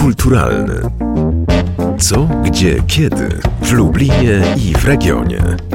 kulturalny. Co, gdzie, kiedy w Lublinie i w regionie.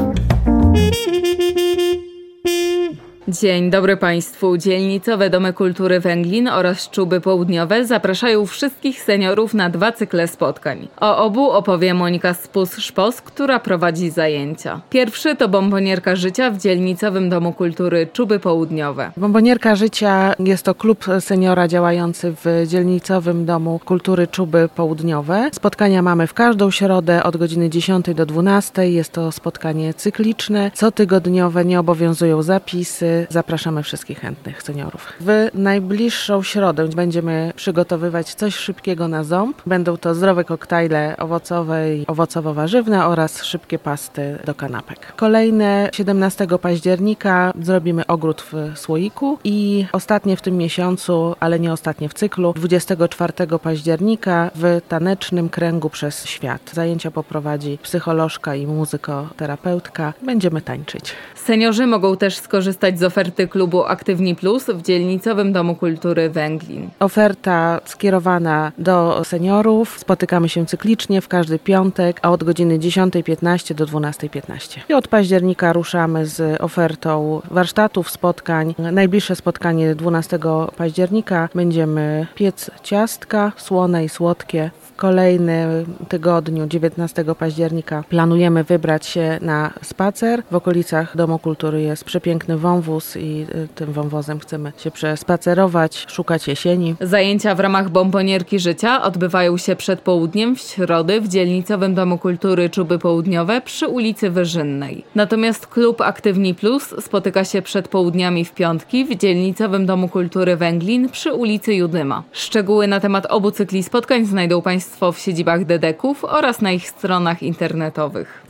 Dzień dobry Państwu. Dzielnicowe Domy Kultury Węglin oraz Czuby Południowe zapraszają wszystkich seniorów na 2 cykle spotkań. O obu opowie Monika Spus-Szpos, która prowadzi zajęcia. Pierwszy to bombonierka życia w Dzielnicowym Domu Kultury Czuby Południowe. Bombonierka życia jest to klub seniora działający w Dzielnicowym Domu Kultury Czuby Południowe. Spotkania mamy w każdą środę od godziny 10 do 12. Jest to spotkanie cykliczne, cotygodniowe, nie obowiązują zapisy. Zapraszamy wszystkich chętnych seniorów. W najbliższą środę będziemy przygotowywać coś szybkiego na ząb. Będą to zdrowe koktajle owocowe i owocowo-warzywne oraz szybkie pasty do kanapek. Kolejne 17 października zrobimy ogród w słoiku i ostatnie w tym miesiącu, ale nie ostatnie w cyklu, 24 października w tanecznym kręgu przez świat. Zajęcia poprowadzi psycholożka i muzykoterapeutka. Będziemy tańczyć. Seniorzy mogą też skorzystać z oferty klubu Aktywni Plus w Dzielnicowym Domu Kultury Węglin. Oferta skierowana do seniorów. Spotykamy się cyklicznie w każdy piątek, a od godziny 10:15 do 12:15. I od października ruszamy z ofertą warsztatów, spotkań. Najbliższe spotkanie 12 października będziemy piec ciastka, słone i słodkie. W kolejnym tygodniu, 19 października, planujemy wybrać się na spacer. W okolicach Domu Kultury jest przepiękny wąwóz i tym wąwozem chcemy się przespacerować, szukać jesieni. Zajęcia w ramach bombonierki życia odbywają się przed południem w środę w Dzielnicowym Domu Kultury Czuby Południowe przy ulicy Wyżynnej. Natomiast klub Aktywni Plus spotyka się przed południami w piątki w Dzielnicowym Domu Kultury Węglin przy ulicy Judyma. Szczegóły na temat obu cykli spotkań znajdą Państwo w siedzibach DEDEK-ów oraz na ich stronach internetowych.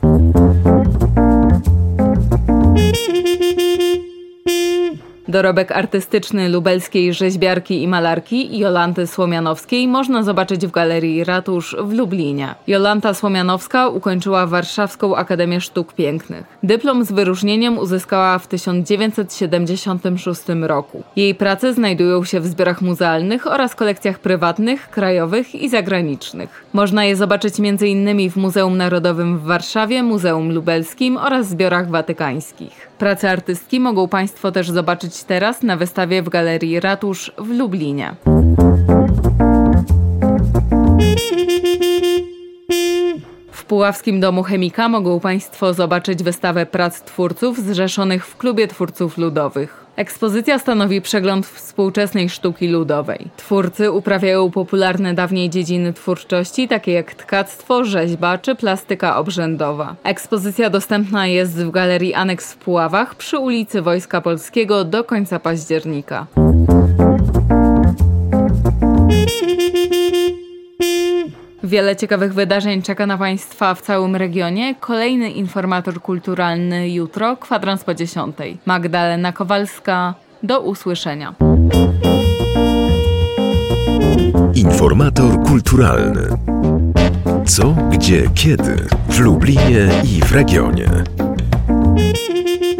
Dorobek artystyczny lubelskiej rzeźbiarki i malarki Jolanty Słomianowskiej można zobaczyć w Galerii Ratusz w Lublinie. Jolanta Słomianowska ukończyła Warszawską Akademię Sztuk Pięknych. Dyplom z wyróżnieniem uzyskała w 1976 roku. Jej prace znajdują się w zbiorach muzealnych oraz kolekcjach prywatnych, krajowych i zagranicznych. Można je zobaczyć m.in. w Muzeum Narodowym w Warszawie, Muzeum Lubelskim oraz zbiorach watykańskich. Prace artystki mogą Państwo też zobaczyć teraz na wystawie w Galerii Ratusz w Lublinie. W Puławskim Domu Chemika mogą Państwo zobaczyć wystawę prac twórców zrzeszonych w Klubie Twórców Ludowych. Ekspozycja stanowi przegląd współczesnej sztuki ludowej. Twórcy uprawiają popularne dawniej dziedziny twórczości, takie jak tkactwo, rzeźba czy plastyka obrzędowa. Ekspozycja dostępna jest w Galerii Aneks w Puławach przy ulicy Wojska Polskiego do końca października. Wiele ciekawych wydarzeń czeka na Państwa w całym regionie. Kolejny informator kulturalny jutro, kwadrans po 10:00. Magdalena Kowalska, do usłyszenia. Informator kulturalny. Co, gdzie, kiedy w Lublinie i w regionie.